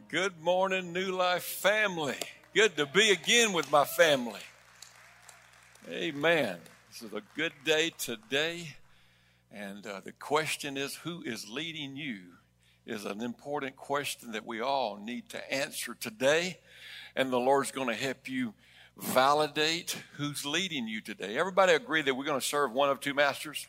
Good morning, New Life family. Good to be again with my family. Amen. This is a good day today. And the question is, who is leading you? Is an important question that we all need to answer today. And the Lord's going to help you validate who's leading you today. Everybody agree that we're going to serve one of two masters?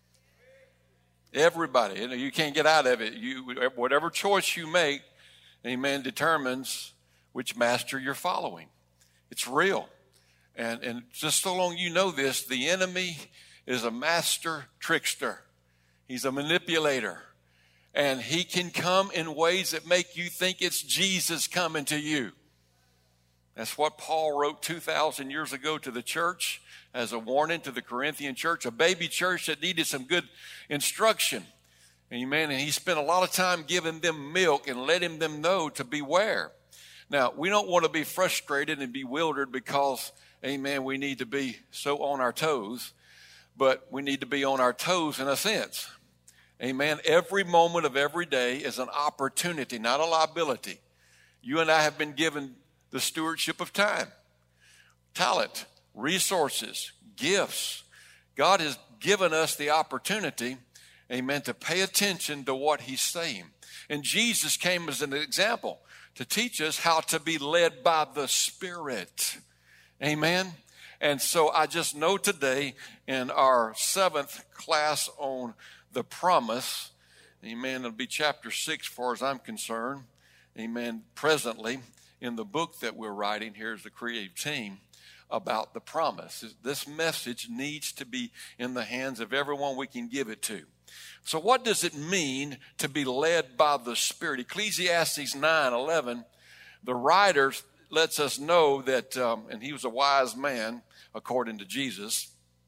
Everybody. You can't get out of it. Whatever choice you make, amen, determines which master you're following. It's real. And just so long you know this, the enemy is a master trickster. He's a manipulator. And he can come in ways that make you think it's Jesus coming to you. That's what Paul wrote 2,000 years ago to the church as a warning to the Corinthian church, a baby church that needed some good instruction. Amen. And he spent a lot of time giving them milk and letting them know to beware. Now, we don't want to be frustrated and bewildered because, amen, we need to be so on our toes, but we need to be on our toes in a sense. Amen. Every moment of every day is an opportunity, not a liability. You and I have been given the stewardship of time, talent, resources, gifts. God has given us the opportunity, amen, to pay attention to what he's saying. And Jesus came as an example to teach us how to be led by the Spirit. Amen. And so I just know today in our 7th class on the promise, amen, it'll be chapter 6 as far as I'm concerned, amen, presently in the book that we're writing here as the creative team about the promise. This message needs to be in the hands of everyone we can give it to. So what does it mean to be led by the Spirit? Ecclesiastes 9:11, the writer lets us know that, and he was a wise man, according to Jesus,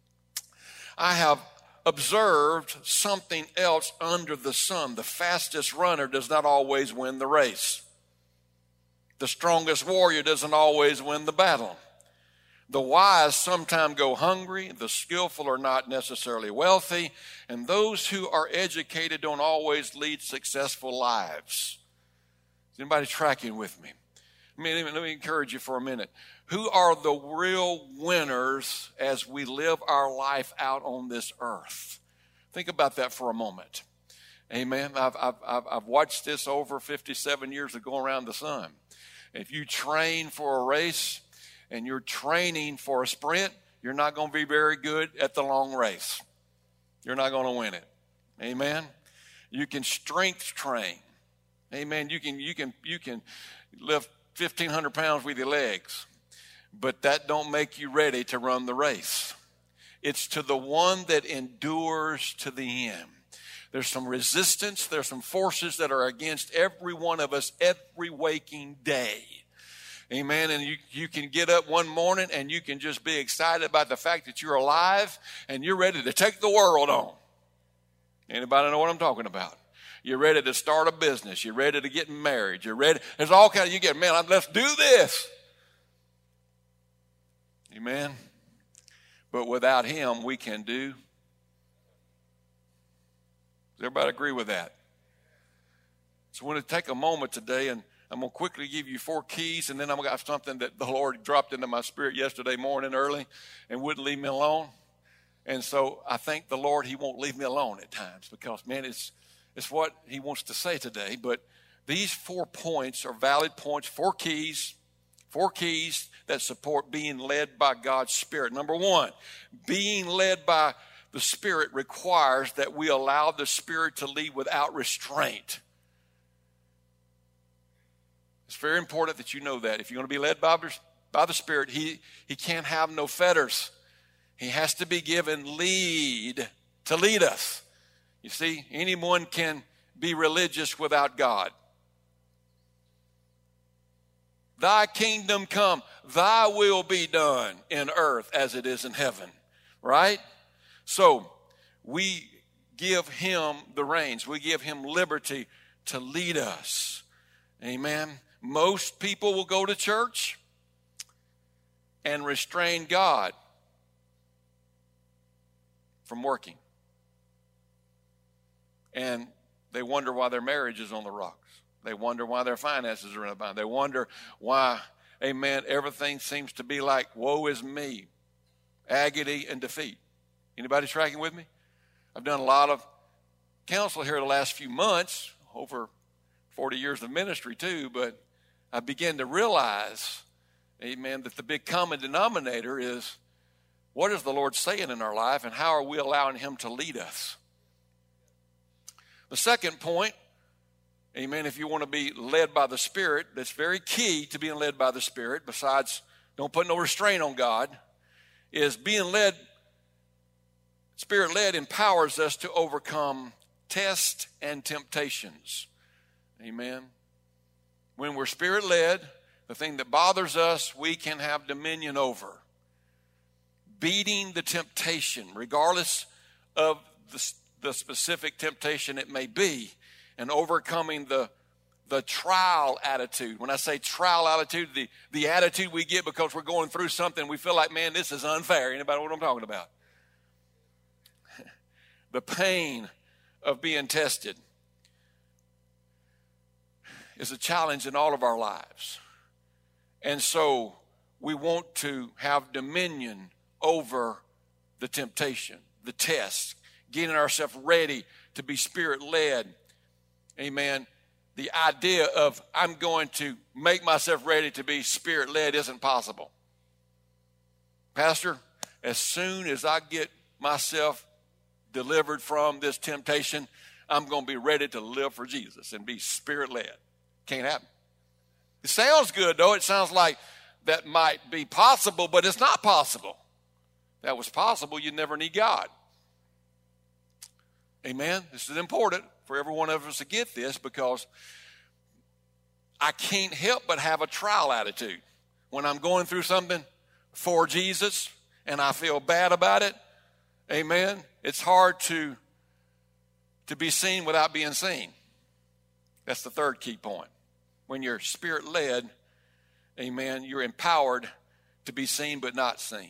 I have observed something else under the sun. The fastest runner does not always win the race. The strongest warrior doesn't always win the battle. The wise sometimes go hungry. The skillful are not necessarily wealthy. And those who are educated don't always lead successful lives. Is anybody tracking with me? Let me encourage you for a minute. Who are the real winners as we live our life out on this earth? Think about that for a moment. Amen. I've watched this over 57 years of going around the sun. If you train for a race and you're training for a sprint, you're not going to be very good at the long race. You're not going to win it. Amen. You can strength train. Amen. You can lift 1,500 pounds with your legs, but that don't make you ready to run the race. It's to the one that endures to the end. There's some resistance. There's some forces that are against every one of us every waking day. Amen. And you can get up one morning and you can just be excited about the fact that you're alive and you're ready to take the world on. Anybody know what I'm talking about? You're ready to start a business. You're ready to get married. You're ready. There's all kinds of, you get, man, let's do this. Amen. But without him, we can do. Does everybody agree with that? So I want to take a moment today, and I'm going to quickly give you 4 keys, and then I'm going to have something that the Lord dropped into my spirit yesterday morning early and wouldn't leave me alone. And so I thank the Lord he won't leave me alone at times because, man, it's what he wants to say today. But these 4 points are valid points, 4 keys that support being led by God's Spirit. Number 1, being led by the Spirit requires that we allow the Spirit to lead without restraint. It's very important that you know that. If you're going to be led by the Spirit, he can't have no fetters. He has to be given lead to lead us. You see, anyone can be religious without God. Thy kingdom come, thy will be done in earth as it is in heaven. Right? So we give him the reins. We give him liberty to lead us. Amen. Most people will go to church and restrain God from working. And they wonder why their marriage is on the rocks. They wonder why their finances are in a bind. They wonder why, amen, everything seems to be like, woe is me, agony and defeat. Anybody tracking with me? I've done a lot of counsel here the last few months, over 40 years of ministry too, but I began to realize, amen, that the big common denominator is, what is the Lord saying in our life, and how are we allowing him to lead us? The second point, amen, if you want to be led by the Spirit, that's very key to being led by the Spirit, besides don't put no restraint on God, is being led, Spirit-led empowers us to overcome tests and temptations. Amen. When we're Spirit-led, the thing that bothers us, we can have dominion over. Beating the temptation, regardless of the specific temptation it may be, and overcoming the trial attitude. When I say trial attitude, the attitude we get because we're going through something, we feel like, man, this is unfair. Anybody know what I'm talking about? The pain of being tested is a challenge in all of our lives. And so we want to have dominion over the temptation, the test, getting ourselves ready to be Spirit-led. Amen. The idea of I'm going to make myself ready to be Spirit-led isn't possible. Pastor, as soon as I get myself delivered from this temptation, I'm going to be ready to live for Jesus and be Spirit-led. Can't happen. It sounds good, though. It sounds like that might be possible, but it's not possible. If that was possible, you'd never need God. Amen. This is important for every one of us to get this, because I can't help but have a trial attitude. When I'm going through something for Jesus and I feel bad about it, amen, it's hard to be seen without being seen. That's the third key point. When you're Spirit-led, amen, you're empowered to be seen but not seen.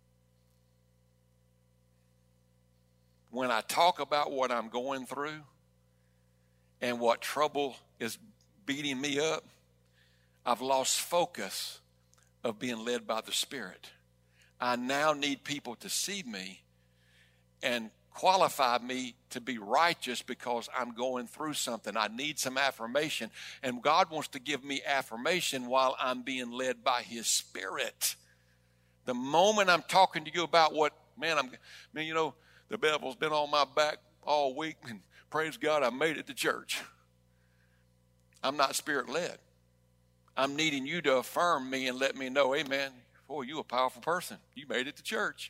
When I talk about what I'm going through and what trouble is beating me up, I've lost focus of being led by the Spirit. I now need people to see me and qualify me to be righteous because I'm going through something. I need some affirmation, and God wants to give me affirmation while I'm being led by His Spirit. The moment I'm talking to you about what, you know, the devil's been on my back all week, and praise God, I made it to church. I'm not Spirit-led. I'm needing you to affirm me and let me know, hey, man, boy, you a powerful person. You made it to church.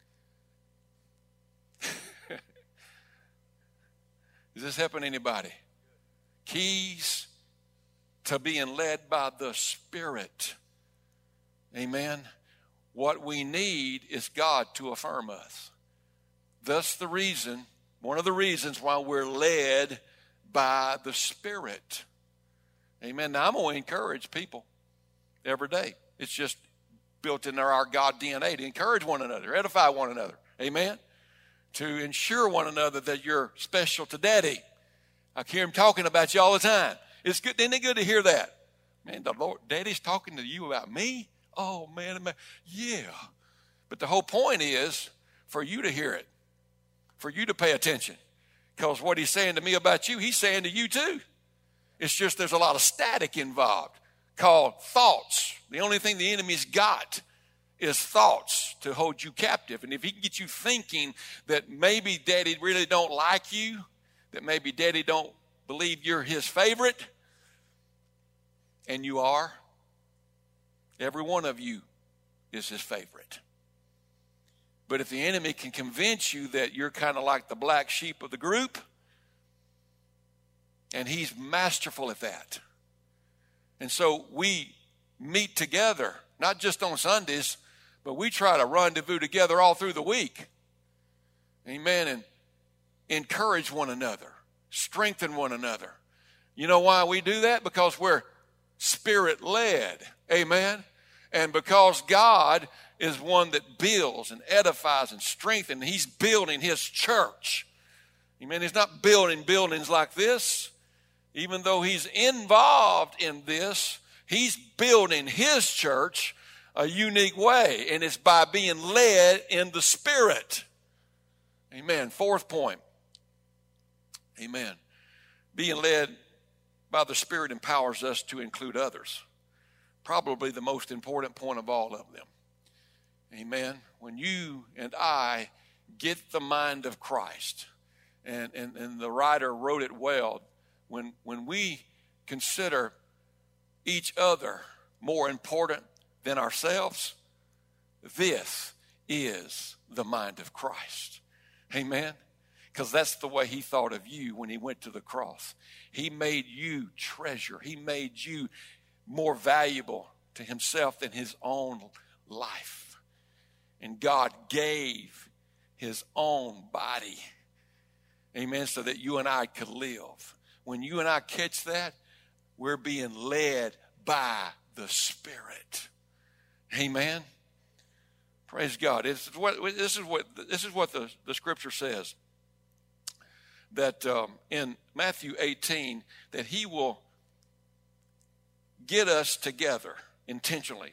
Is this helping anybody? Keys to being led by the Spirit. Amen. What we need is God to affirm us. Thus one of the reasons why we're led by the Spirit. Amen. Now, I'm going to encourage people every day. It's just built into our God DNA to encourage one another, edify one another. Amen. To ensure one another that you're special to Daddy. I hear him talking about you all the time. It's good. Isn't it good to hear that? Man, the Lord, Daddy's talking to you about me? Oh, man. Yeah. But the whole point is for you to hear it, for you to pay attention. Because what he's saying to me about you, he's saying to you too. It's just there's a lot of static involved called thoughts. The only thing the enemy's got is thoughts to hold you captive. And if he can get you thinking that maybe Daddy really don't like you, that maybe Daddy don't believe you're his favorite, and you are, every one of you is his favorite. But if the enemy can convince you that you're kind of like the black sheep of the group, and he's masterful at that. And so we meet together, not just on Sundays, but we try to rendezvous together all through the week. Amen. And encourage one another, strengthen one another. You know why we do that? Because we're Spirit-led. Amen. And because God is one that builds and edifies and strengthens. He's building his church. Amen. He's not building buildings like this. even though he's involved in this, he's building his church a unique way, and it's by being led in the Spirit. Amen. Fourth point. Amen. Being led by the Spirit empowers us to include others. Probably the most important point of all of them. Amen. When you and I get the mind of Christ, and the writer wrote it well, when we consider each other more important than ourselves, this is the mind of Christ. Amen. Because that's the way he thought of you when he went to the cross. He made you treasure. He made you more valuable to himself than his own life. And God gave his own body, amen, so that you and I could live. When you and I catch that, we're being led by the Spirit. Amen. Praise God. This is what the Scripture says. That in Matthew 18, that he will get us together intentionally.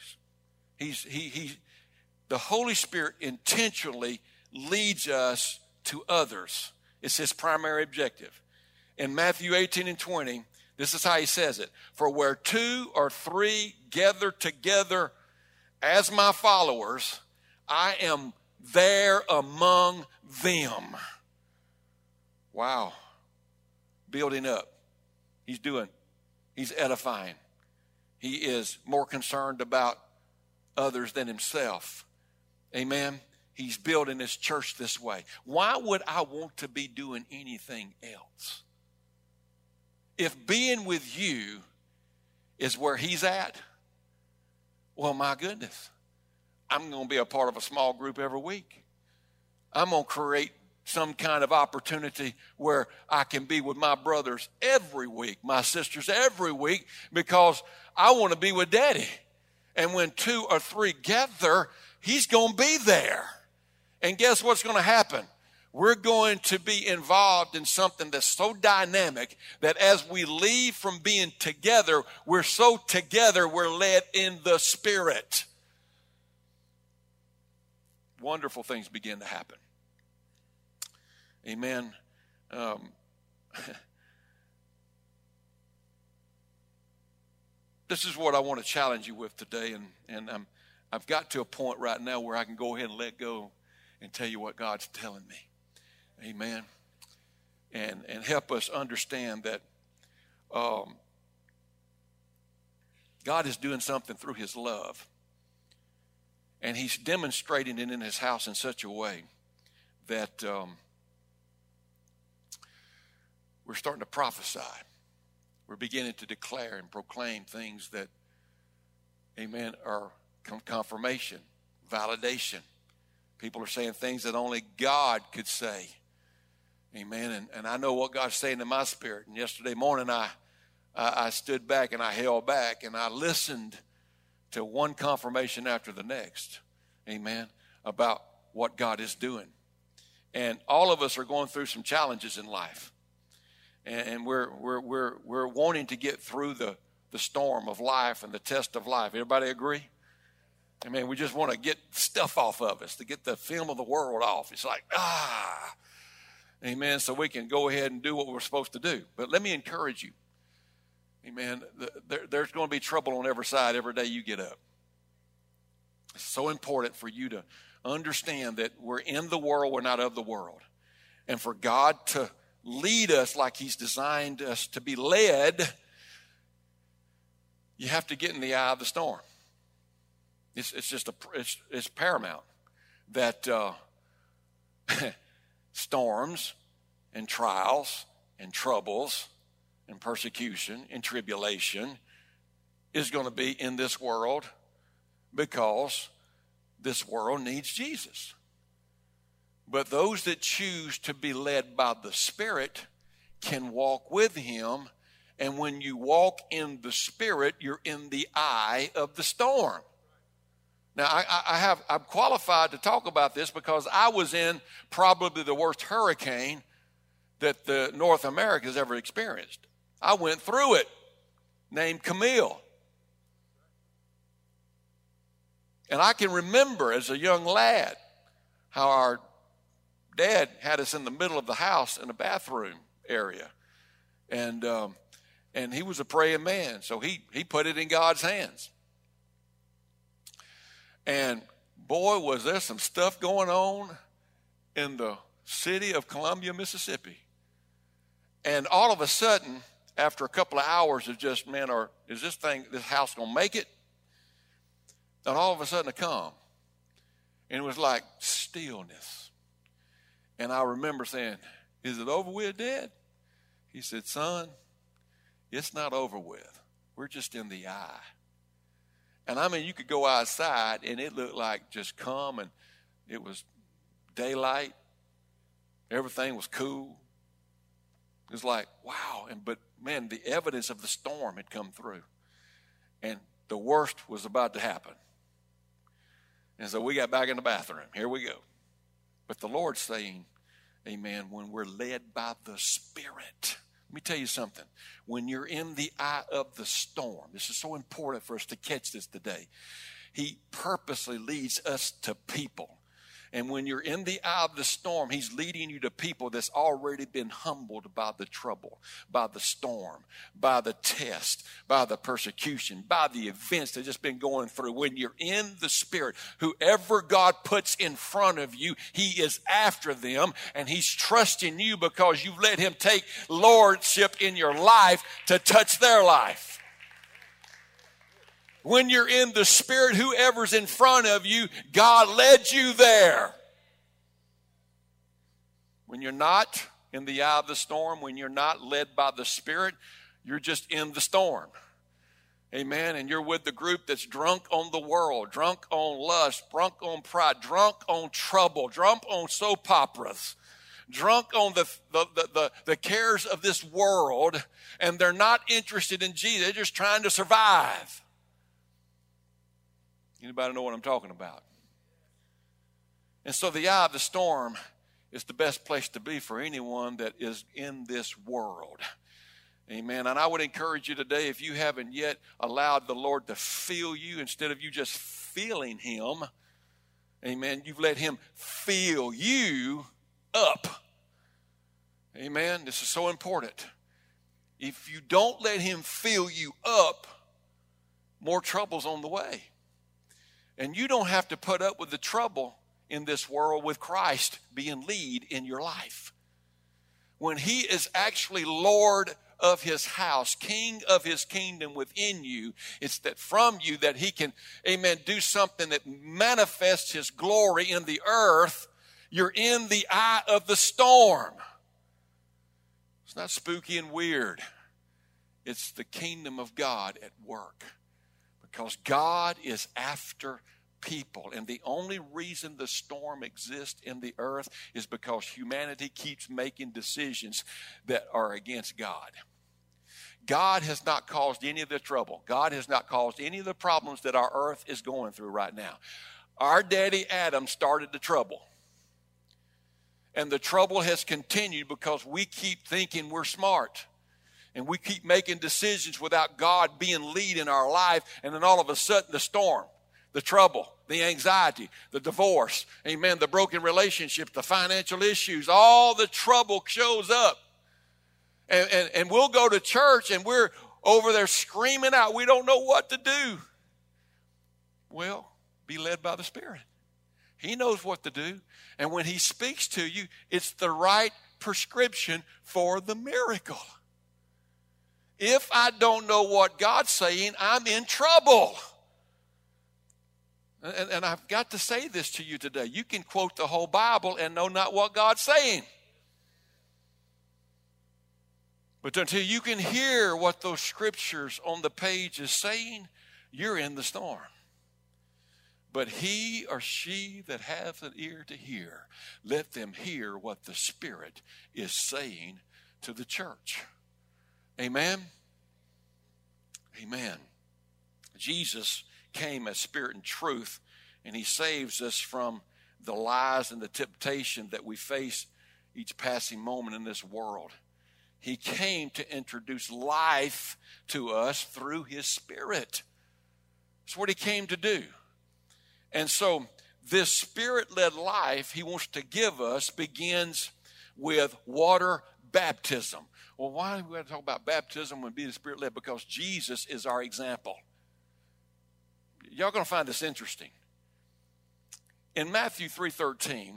The Holy Spirit intentionally leads us to others. It's his primary objective. In Matthew 18 and 20, this is how he says it. For where 2 or 3 gather together as my followers, I am there among them. Wow. Building up. He's edifying. He is more concerned about others than himself. Amen. He's building his church this way. Why would I want to be doing anything else? If being with you is where he's at, well, my goodness, I'm going to be a part of a small group every week. I'm going to create some kind of opportunity where I can be with my brothers every week, my sisters every week, because I want to be with Daddy. And when 2 or 3 gather, he's going to be there. And guess what's going to happen? We're going to be involved in something that's so dynamic that as we leave from being together, we're so together, we're led in the Spirit. Wonderful things begin to happen. Amen. This is what I want to challenge you with today, and I've got to a point right now where I can go ahead and let go and tell you what God's telling me. Amen. And help us understand that God is doing something through his love. And he's demonstrating it in his house in such a way that we're starting to prophesy. We're beginning to declare and proclaim things that, amen, are confirmation, validation. People are saying things that only God could say. Amen. And I know what God's saying in my spirit. And yesterday morning I stood back and I held back and I listened to one confirmation after the next. Amen. About what God is doing. And all of us are going through some challenges in life. And we're wanting to get through the storm of life and the test of life. Everybody agree? I mean, we just want to get stuff off of us, to get the film of the world off. It's like, amen, so we can go ahead and do what we're supposed to do. But let me encourage you, amen, there's going to be trouble on every side every day you get up. It's so important for you to understand that we're in the world, we're not of the world. And for God to lead us like he's designed us to be led, you have to get in the eye of the storm. It's paramount that storms and trials and troubles and persecution and tribulation is going to be in this world because this world needs Jesus. But those that choose to be led by the Spirit can walk with him. And when you walk in the Spirit, you're in the eye of the storm. Now, I'm qualified to talk about this because I was in probably the worst hurricane that North America has ever experienced. I went through it, named Camille. And I can remember as a young lad how our dad had us in the middle of the house in a bathroom area. And he was a praying man, so he put it in God's hands. And boy, was there some stuff going on in the city of Columbia, Mississippi. And all of a sudden, after a couple of hours of just, man, is this house going to make it? And all of a sudden, a calm. And it was like stillness. And I remember saying, is it over with, Dad? He said, son, it's not over with. We're just in the eye. And I mean, you could go outside and it looked like just calm, and it was daylight. Everything was cool. It was like, wow. But man, the evidence of the storm had come through. And the worst was about to happen. And so we got back in the bathroom. Here we go. But the Lord's saying, amen, when we're led by the Spirit. Let me tell you something. When you're in the eye of the storm, this is so important for us to catch this today. He purposely leads us to people. And when you're in the eye of the storm, he's leading you to people that's already been humbled by the trouble, by the storm, by the test, by the persecution, by the events that just been going through. When you're in the Spirit, whoever God puts in front of you, he is after them, and he's trusting you because you've let him take lordship in your life to touch their life. When you're in the Spirit, whoever's in front of you, God led you there. When you're not in the eye of the storm, when you're not led by the Spirit, you're just in the storm. Amen. And you're with the group that's drunk on the world, drunk on lust, drunk on pride, drunk on trouble, drunk on soap operas, drunk on the cares of this world, and they're not interested in Jesus. They're just trying to survive. Anybody know what I'm talking about? And so the eye of the storm is the best place to be for anyone that is in this world. Amen. And I would encourage you today, if you haven't yet allowed the Lord to fill you instead of you just feeling him, amen, you've let him fill you up. Amen. This is so important. If you don't let him fill you up, more trouble's on the way. And you don't have to put up with the trouble in this world with Christ being lead in your life. When he is actually Lord of his house, King of his kingdom within you, it's that from you that he can, amen, do something that manifests his glory in the earth. You're in the eye of the storm. It's not spooky and weird. It's the kingdom of God at work. Because God is after people. And the only reason the storm exists in the earth is because humanity keeps making decisions that are against God. God has not caused any of the trouble. God has not caused any of the problems that our earth is going through right now. Our daddy Adam started the trouble. And the trouble has continued because we keep thinking we're smart. And we keep making decisions without God being lead in our life. And then all of a sudden the storm, the trouble, the anxiety, the divorce, amen, the broken relationships, the financial issues, all the trouble shows up. And we'll go to church and we're over there screaming out, we don't know what to do. Well, be led by the Spirit. He knows what to do. And when he speaks to you, it's the right prescription for the miracle. If I don't know what God's saying, I'm in trouble. And I've got to say this to you today. You can quote the whole Bible and know not what God's saying. But until you can hear what those scriptures on the page is saying, you're in the storm. But he or she that hath an ear to hear, let them hear what the Spirit is saying to the church. Amen? Amen. Jesus came as Spirit and truth, and he saves us from the lies and the temptation that we face each passing moment in this world. He came to introduce life to us through his Spirit. That's what he came to do. And so this Spirit-led life he wants to give us begins with water baptism. Well, why do we have to talk about baptism when being Spirit-led? Because Jesus is our example. Y'all going to find this interesting. In Matthew 3:13,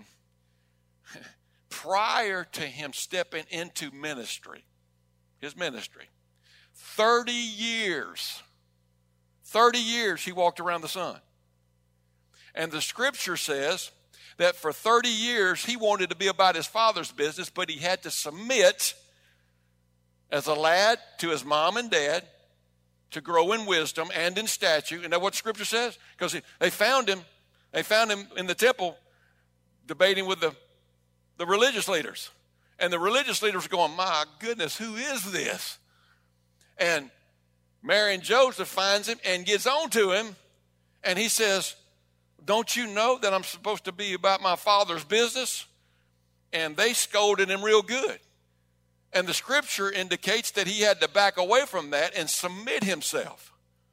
prior to him stepping into ministry, his ministry, 30 years he walked around the sun. And the scripture says that for 30 years he wanted to be about his Father's business, but he had to submit as a lad to his mom and dad to grow in wisdom and in stature. You know what scripture says? Because they found him in the temple debating with the religious leaders. And the religious leaders were going, my goodness, who is this? And Mary and Joseph finds him and gets on to him. And he says, don't you know that I'm supposed to be about my Father's business? And they scolded him real good. And the scripture indicates that he had to back away from that and submit himself.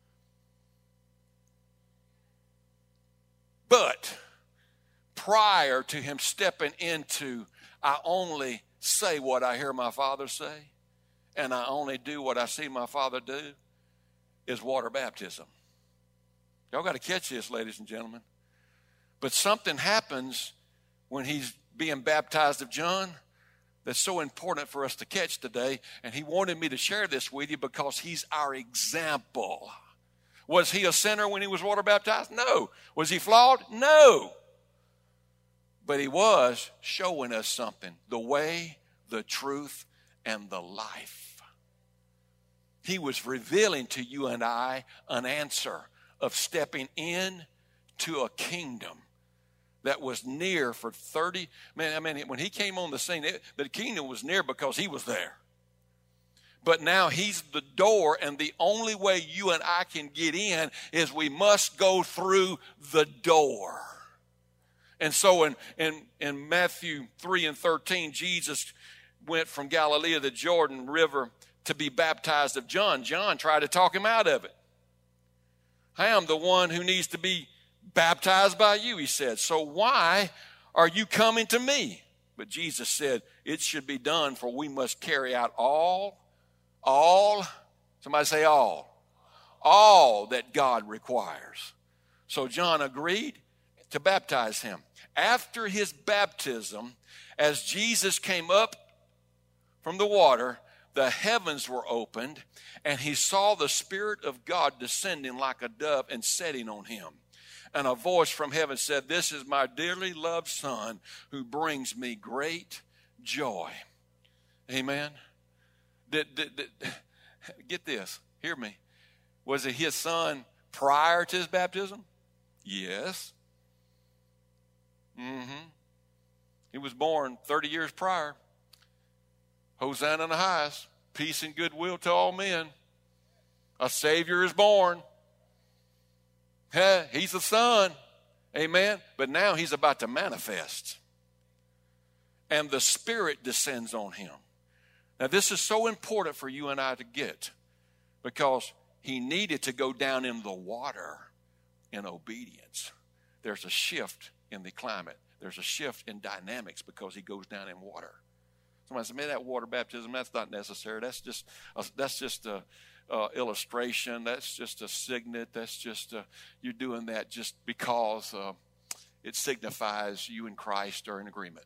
But prior to him stepping into, I only say what I hear my Father say, and I only do what I see my Father do, is water baptism. Y'all got to catch this, ladies and gentlemen. But something happens when he's being baptized of John that's so important for us to catch today, and he wanted me to share this with you because he's our example. Was he a sinner when he was water baptized? No. Was he flawed? No. But he was showing us something, the way, the truth, and the life. He was revealing to you and I an answer of stepping in to a kingdom that was near for 30. When he came on the scene, the kingdom was near because he was there. But now he's the door, and the only way you and I can get in is we must go through the door. And so in Matthew 3:13, Jesus went from Galilee to the Jordan River to be baptized of John. John tried to talk him out of it. I am the one who needs to be baptized by you, he said. So why are you coming to me? But Jesus said, it should be done, for we must carry out all, somebody say all that God requires. So John agreed to baptize him. After his baptism, as Jesus came up from the water, the heavens were opened, and he saw the Spirit of God descending like a dove and setting on him. And a voice from heaven said, this is my dearly loved Son who brings me great joy. Amen. Get this. Hear me. Was it his son prior to his baptism? Yes. He was born 30 years prior. Hosanna in the highest. Peace and goodwill to all men. A Savior is born. He's the Son. Amen. But now he's about to manifest. And the Spirit descends on him. Now this is so important for you and I to get, because he needed to go down in the water in obedience. There's a shift in the climate. There's a shift in dynamics because he goes down in water. Somebody said, man, that water baptism, that's not necessary. That's just a illustration. That's just a signet. That's just you're doing that just because it signifies you and Christ are in agreement.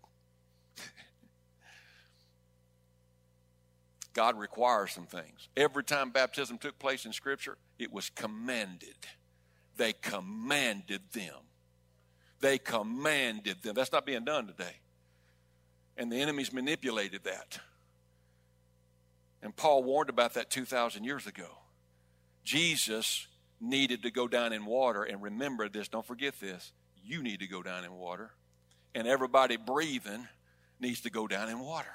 God requires some things. Every time baptism took place in Scripture, it was commanded. They commanded them. They commanded them. That's not being done today. And the enemy's manipulated that. And Paul warned about that 2,000 years ago. Jesus needed to go down in water, and remember this, don't forget this, you need to go down in water, and everybody breathing needs to go down in water.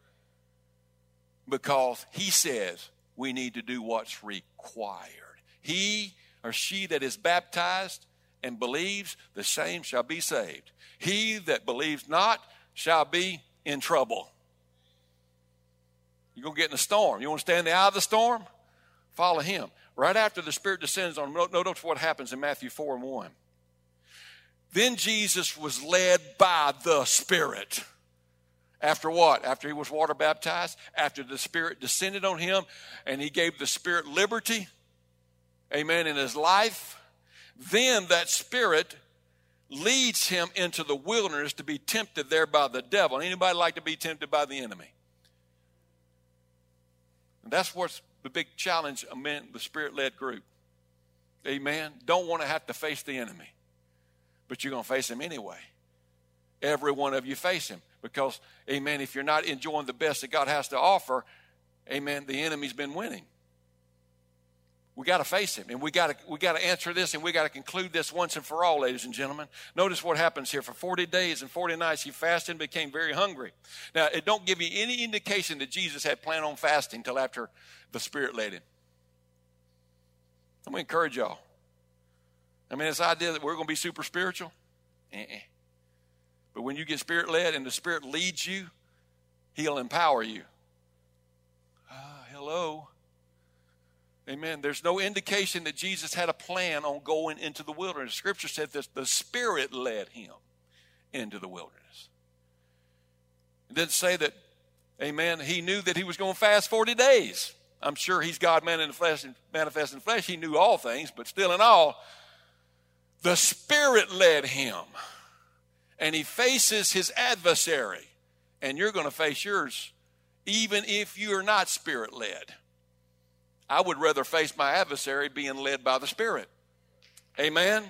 Because he says we need to do what's required. He or she that is baptized and believes, the same shall be saved. He that believes not shall be in trouble. You're going to get in a storm. You want to stay in the eye of the storm? Follow him. Right after the Spirit descends on him, notice what happens in Matthew 4:1. Then Jesus was led by the Spirit. After what? After he was water baptized, after the Spirit descended on him and he gave the Spirit liberty, amen, in his life, then that Spirit leads him into the wilderness to be tempted there by the devil. Anybody like to be tempted by the enemy? And that's what's the big challenge among the Spirit-led group. Amen. Don't want to have to face the enemy, but you're going to face him anyway. Every one of you face him because, amen, if you're not enjoying the best that God has to offer, amen, the enemy's been winning. We got to face him, and we got to answer this, and we got to conclude this once and for all, ladies and gentlemen. Notice what happens here. For 40 days and 40 nights he fasted and became very hungry. Now, it don't give you any indication that Jesus had planned on fasting until after the Spirit led him. I'm going to encourage y'all. I mean, this idea that we're going to be super spiritual, but when you get Spirit-led and the Spirit leads you, he'll empower you. Hello. Amen. There's no indication that Jesus had a plan on going into the wilderness. Scripture said that the Spirit led him into the wilderness. It didn't say that, amen, he knew that he was going to fast 40 days. I'm sure he's God man in the flesh and manifest in the flesh. He knew all things, but still in all, the Spirit led him. And he faces his adversary. And you're going to face yours, even if you are not Spirit-led. I would rather face my adversary being led by the Spirit. Amen.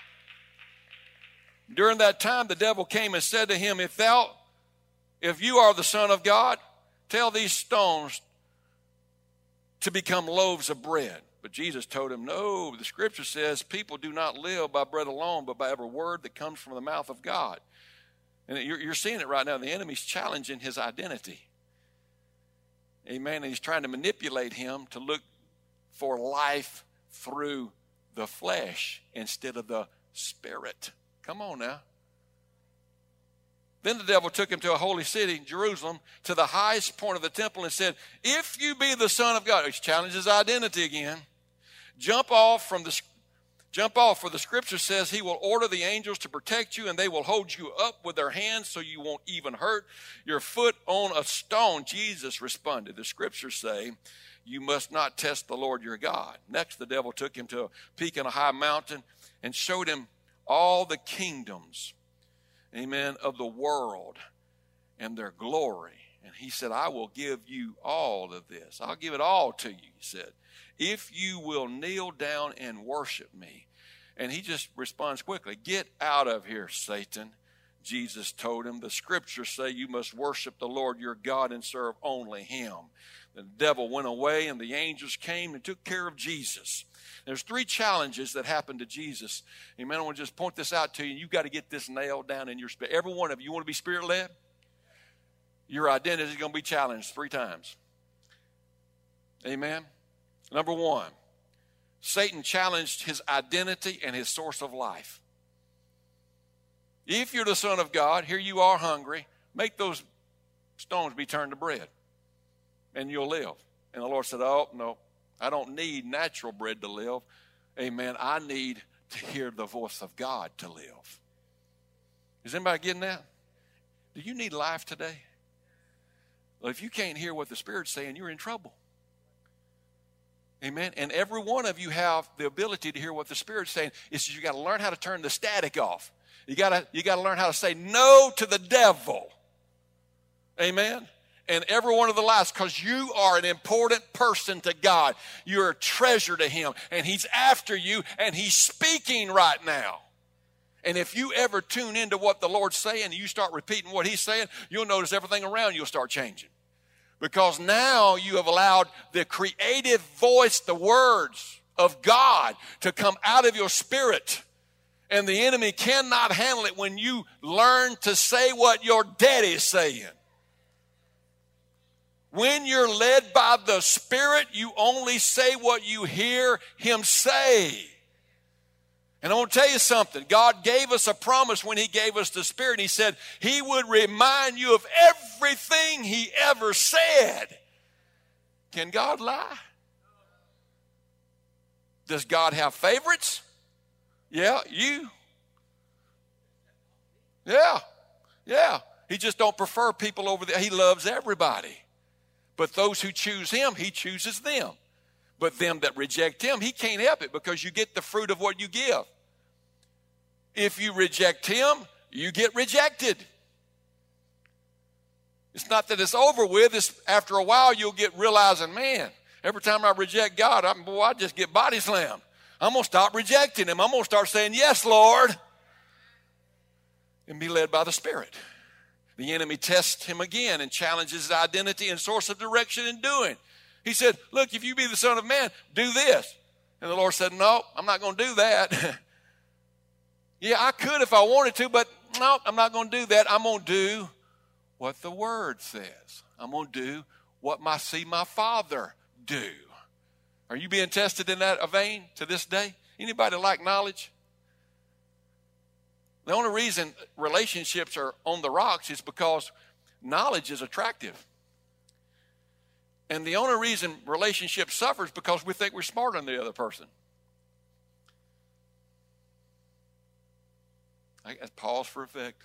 During that time, the devil came and said to him, if you are the Son of God, tell these stones to become loaves of bread. But Jesus told him, no, the Scripture says people do not live by bread alone, but by every word that comes from the mouth of God. And you're seeing it right now. The enemy's challenging his identity. Amen. And he's trying to manipulate him to look for life through the flesh instead of the Spirit. Come on now. Then the devil took him to a holy city, Jerusalem, to the highest point of the temple and said, if you be the Son of God, he challenges his identity again, jump off, for the Scripture says he will order the angels to protect you and they will hold you up with their hands so you won't even hurt your foot on a stone. Jesus responded, the Scriptures say, you must not test the Lord your God. Next, the devil took him to a peak on a high mountain and showed him all the kingdoms, amen, of the world and their glory. And he said, I will give you all of this. I'll give it all to you, he said, if you will kneel down and worship me. And he just responds quickly, get out of here, Satan. Jesus told him, the Scriptures say you must worship the Lord your God and serve only him. The devil went away and the angels came and took care of Jesus. There's 3 challenges that happened to Jesus. Amen. I want to just point this out to you. You've got to get this nailed down in your spirit. Every one of you want to be Spirit-led? Your identity is going to be challenged 3 times. Amen. Number 1, Satan challenged his identity and his source of life. If you're the Son of God, here you are hungry, make those stones be turned to bread, and you'll live. And the Lord said, oh, no, I don't need natural bread to live. Amen. I need to hear the voice of God to live. Is anybody getting that? Do you need life today? Well, if you can't hear what the Spirit's saying, you're in trouble. Amen. And every one of you have the ability to hear what the Spirit's saying. It's just you got to learn how to turn the static off. You got to learn how to say no to the devil. Amen. And every one of the lies, because you are an important person to God. You're a treasure to him. And he's after you, and he's speaking right now. And if you ever tune into what the Lord's saying and you start repeating what he's saying, you'll notice everything around you will start changing. Because now you have allowed the creative voice, the words of God, to come out of your spirit. And the enemy cannot handle it when you learn to say what your daddy's saying. When you're led by the Spirit, you only say what you hear him say. And I want to tell you something. God gave us a promise when he gave us the Spirit. He said he would remind you of everything he ever said. Can God lie? Does God have favorites? Yeah, you. Yeah. He just don't prefer people over there. He loves everybody. But those who choose him, he chooses them. But them that reject him, he can't help it because you get the fruit of what you give. If you reject him, you get rejected. It's not that it's over with. It's after a while you'll get realizing, man, every time I reject God, I just get body slammed. I'm going to stop rejecting him. I'm going to start saying, yes, Lord, and be led by the Spirit. The enemy tests him again and challenges his identity and source of direction in doing. He said, look, if you be the Son of Man, do this. And the Lord said, no, I'm not going to do that. Yeah, I could if I wanted to, but no, I'm not going to do that. I'm going to do what the Word says. I'm going to do what I see my Father do. Are you being tested in that vein to this day? Anybody like knowledge? The only reason relationships are on the rocks is because knowledge is attractive. And the only reason relationship suffers is because we think we're smarter than the other person. I got to pause for effect.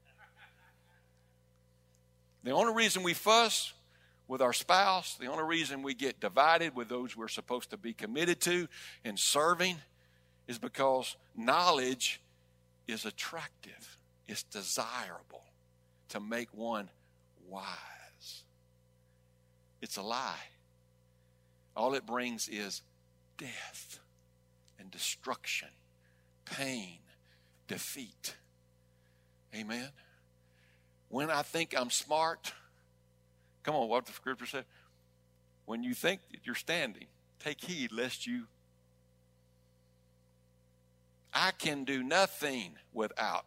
The only reason we fuss with our spouse, the only reason we get divided with those we're supposed to be committed to and serving is because knowledge is attractive. It's desirable to make one wise. It's a lie. All it brings is death and destruction, pain, defeat. Amen. When I think I'm smart, come on, what the scripture said. When you think that you're standing, take heed lest you. I can do nothing without.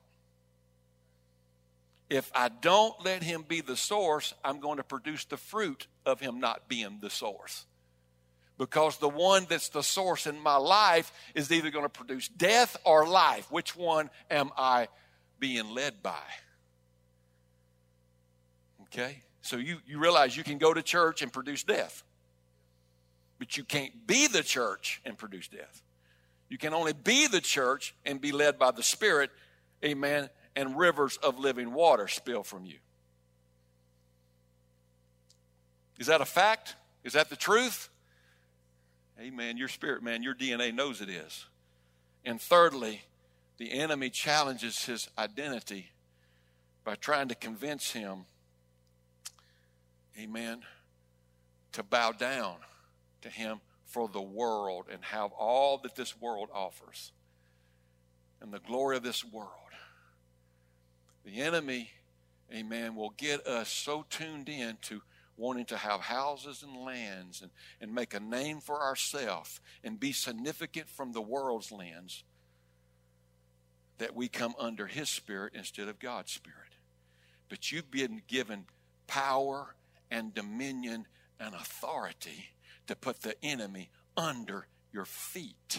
If I don't let him be the source, I'm going to produce the fruit of him not being the source. Because the one that's the source in my life is either going to produce death or life. Which one am I being led by? Okay? So you realize you can go to church and produce death. But you can't be the church and produce death. You can only be the church and be led by the Spirit, amen, and rivers of living water spill from you. Is that a fact? Is that the truth? Amen. Your spirit, man, your DNA knows it is. And thirdly, the enemy challenges his identity by trying to convince him, amen, to bow down to him for the world and have all that this world offers and the glory of this world. The enemy, amen, will get us so tuned in to wanting to have houses and lands and make a name for ourselves and be significant from the world's lens that we come under his spirit instead of God's spirit. But you've been given power and dominion and authority to put the enemy under your feet.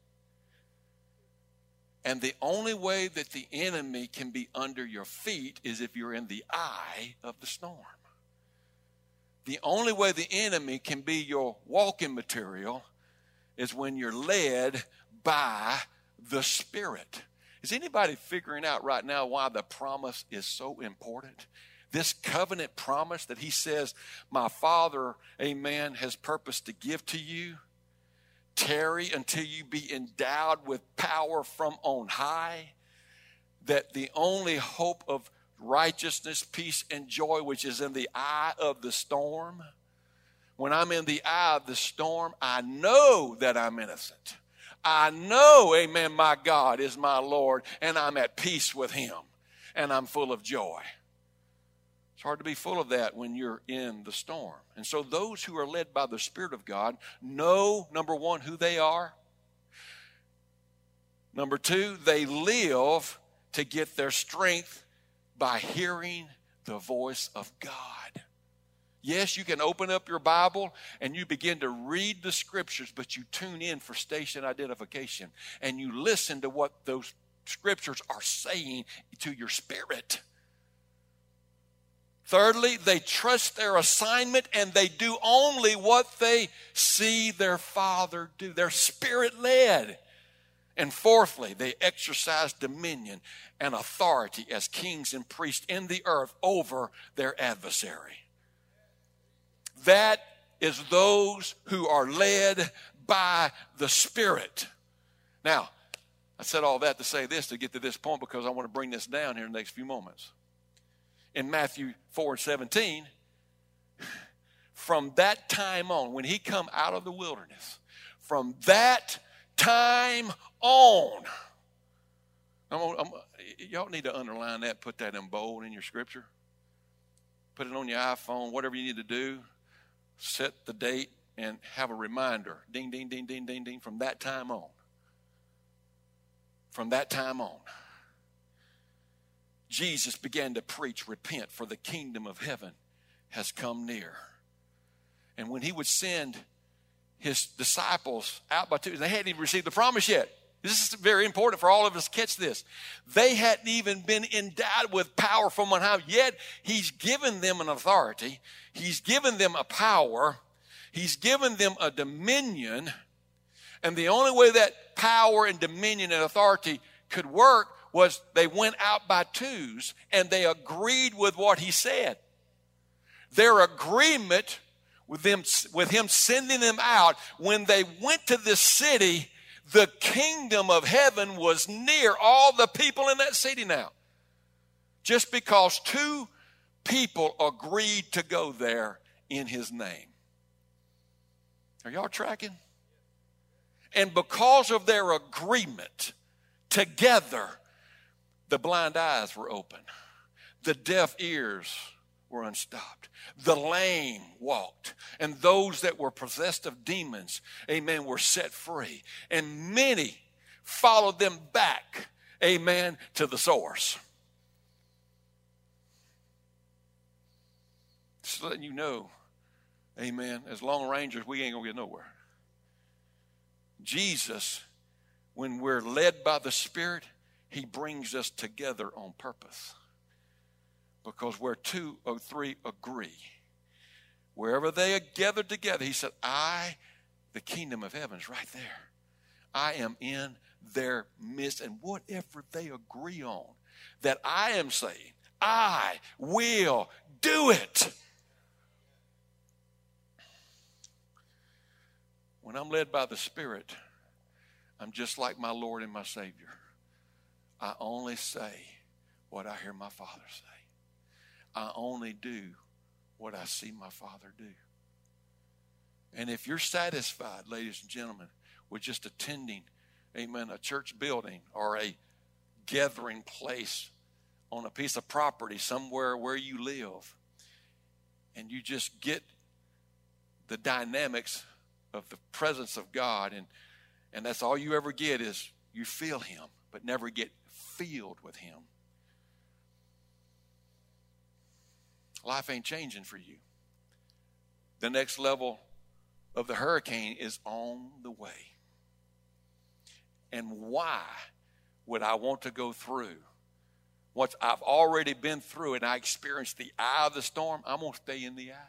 And the only way that the enemy can be under your feet is if you're in the eye of the storm. The only way the enemy can be your walking material is when you're led by the Spirit. Is anybody figuring out right now why the promise is so important? This covenant promise that he says, my Father, amen, has purpose to give to you. Tarry until you be endowed with power from on high. That the only hope of righteousness, peace, and joy, which is in the eye of the storm. When I'm in the eye of the storm, I know that I'm innocent. I know, amen, my God is my Lord, and I'm at peace with him, and I'm full of joy. It's hard to be full of that when you're in the storm. And so those who are led by the Spirit of God know, number one, who they are. Number two, they live to get their strength by hearing the voice of God. Yes, you can open up your Bible and you begin to read the scriptures, but you tune in for station identification and you listen to what those scriptures are saying to your spirit. Thirdly, they trust their assignment and they do only what they see their Father do. They're Spirit-led. And fourthly, they exercise dominion and authority as kings and priests in the earth over their adversary. That is those who are led by the Spirit. Now, I said all that to say this, to get to this point, because I want to bring this down here in the next few moments. In Matthew 4:17, from that time on, when he come out of the wilderness, from that time on, y'all need to underline that, put that in bold in your scripture. Put it on your iPhone, whatever you need to do. Set the date and have a reminder. Ding, ding, ding, ding, ding, ding. From that time on. From that time on. Jesus began to preach, repent, for the kingdom of heaven has come near. And when he would send his disciples out by twos, they hadn't even received the promise yet. This is very important for all of us to catch this. They hadn't even been endowed with power from on high, yet he's given them an authority. He's given them a power. He's given them a dominion. And the only way that power and dominion and authority could work was they went out by twos and they agreed with what he said. Their agreement with him sending them out, when they went to this city, the kingdom of heaven was near all the people in that city now. Just because two people agreed to go there in his name. Are y'all tracking? And because of their agreement together, the blind eyes were open. The deaf ears were unstopped. The lame walked. And those that were possessed of demons, amen, were set free. And many followed them back, amen, to the source. Just letting you know, amen, as Lone Rangers, we ain't going to get nowhere. Jesus, when we're led by the Spirit, he brings us together on purpose. Because where two or three agree, wherever they are gathered together, he said, the kingdom of heaven is right there. I am in their midst. And whatever they agree on that I am saying, I will do it. When I'm led by the Spirit, I'm just like my Lord and my Savior. I only say what I hear my Father say. I only do what I see my Father do. And if you're satisfied, ladies and gentlemen, with just attending, amen, a church building or a gathering place on a piece of property somewhere where you live, and you just get the dynamics of the presence of God, and that's all you ever get is you feel him, but never get filled with him. Life ain't changing for you. The next level of the hurricane is on the way. And why would I want to go through what I've already been through and I experienced the eye of the storm? I'm going to stay in the eye.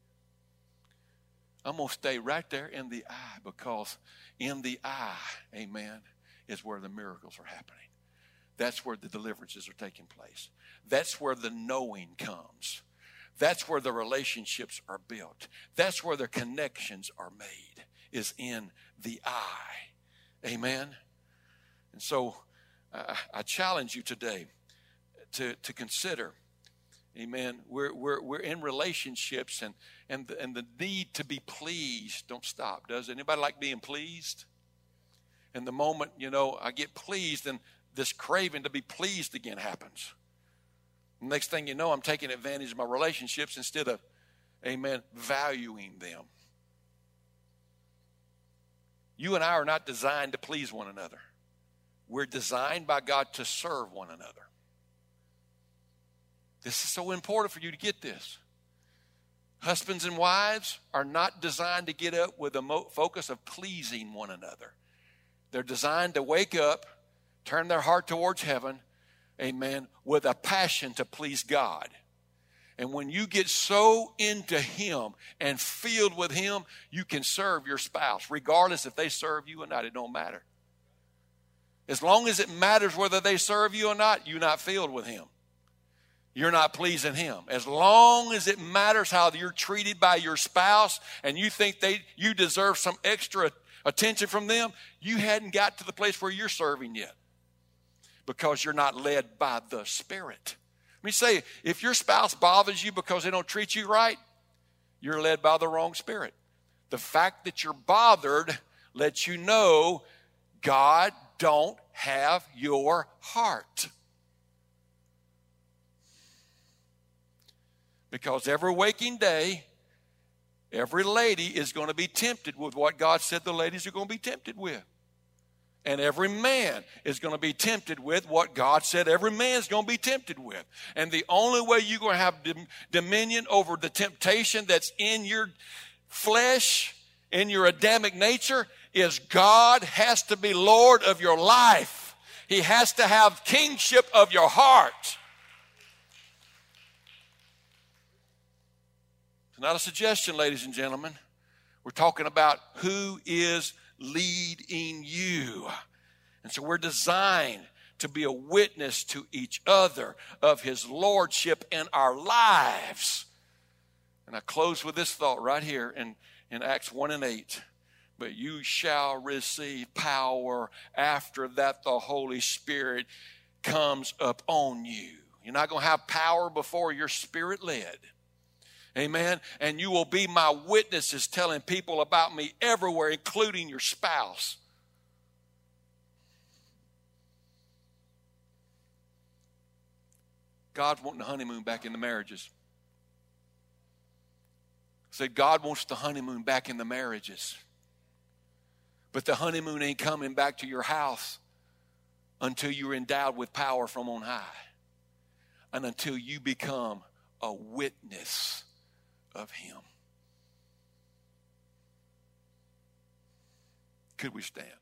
I'm going to stay right there in the eye, because in the eye, amen, is where the miracles are happening. That's where the deliverances are taking place. That's where the knowing comes. That's where the relationships are built. That's where the connections are made, is in the eye. Amen? And so I challenge you today to consider, amen, we're in relationships, and the need to be pleased don't stop, does it? Anybody like being pleased? And the moment, I get pleased, and this craving to be pleased again happens. Next thing you know, I'm taking advantage of my relationships instead of, amen, valuing them. You and I are not designed to please one another. We're designed by God to serve one another. This is so important for you to get this. Husbands and wives are not designed to get up with a focus of pleasing one another. They're designed to wake up, turn their heart towards heaven, amen, with a passion to please God. And when you get so into him and filled with him, you can serve your spouse, regardless if they serve you or not. It don't matter. As long as it matters whether they serve you or not, you're not filled with him. You're not pleasing him. As long as it matters how you're treated by your spouse and you think you deserve some extra attention from them, you hadn't got to the place where you're serving yet, because you're not led by the Spirit. Let me say, if your spouse bothers you because they don't treat you right, you're led by the wrong spirit. The fact that you're bothered lets you know God don't have your heart. Because every waking day, every lady is going to be tempted with what God said the ladies are going to be tempted with. And every man is going to be tempted with what God said every man is going to be tempted with. And the only way you're going to have dominion over the temptation that's in your flesh, in your Adamic nature, is God has to be Lord of your life. He has to have kingship of your heart. It's not a suggestion, ladies and gentlemen. We're talking about who is leading you. And so we're designed to be a witness to each other of his lordship in our lives. And I close with this thought right here in Acts 1:8. But you shall receive power after that the Holy Spirit comes upon you. You're not going to have power before you're Spirit led. Amen. And you will be my witnesses, telling people about me everywhere, including your spouse. God's wanting the honeymoon back in the marriages. I said, God wants the honeymoon back in the marriages. But the honeymoon ain't coming back to your house until you're endowed with power from on high. And until you become a witness of him. Could we stand?